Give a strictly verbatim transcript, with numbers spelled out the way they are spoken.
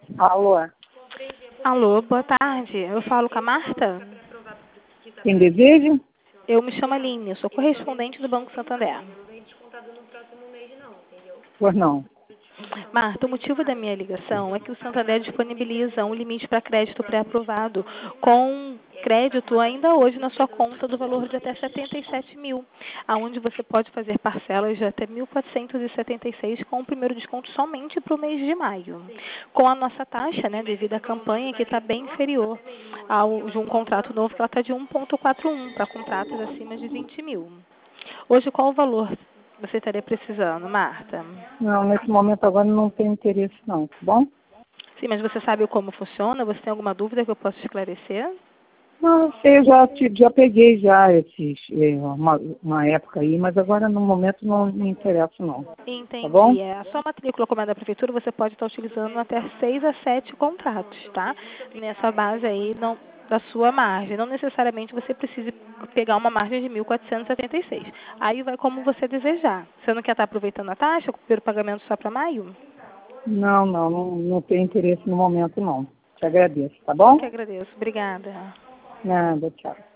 Alô, Alô, boa tarde. Eu falo com a Marta? quem deseja? Eu me chamo Aline, eu sou correspondente do Banco Santander. Pois não. Marta, o motivo da minha ligação é que o Santander disponibiliza um limite para crédito pré-aprovado com crédito ainda hoje na sua conta do valor de até setenta e sete mil, aonde você pode fazer parcelas de até mil quatrocentos e setenta e seis com o primeiro desconto somente para o mês de maio. Com a nossa taxa, né, devido à campanha que está bem inferior ao de um contrato novo, que ela está de um vírgula quarenta e um para contratos acima de vinte mil. Hoje, qual o valor você estaria precisando, Marta? Não, nesse momento agora não tenho interesse não, tá bom? Sim, mas você sabe como funciona? Você tem alguma dúvida que eu possa esclarecer? Não, eu já, te- já peguei já esses, eh, uma, uma época aí, mas agora no momento não me interessa não, tá bom? Entendi. É, a sua matrícula como é da prefeitura, você pode estar utilizando até seis a sete contratos, tá? Nessa base aí não, da sua margem. Não necessariamente você precise pegar uma margem de mil quatrocentos e setenta e seis. Aí vai como você desejar. Você não quer estar aproveitando a taxa, pelo pagamento só para maio? Não, não, não, não tenho interesse no momento não. Te agradeço, tá Eu bom? que agradeço. Obrigada. Nada, tchau.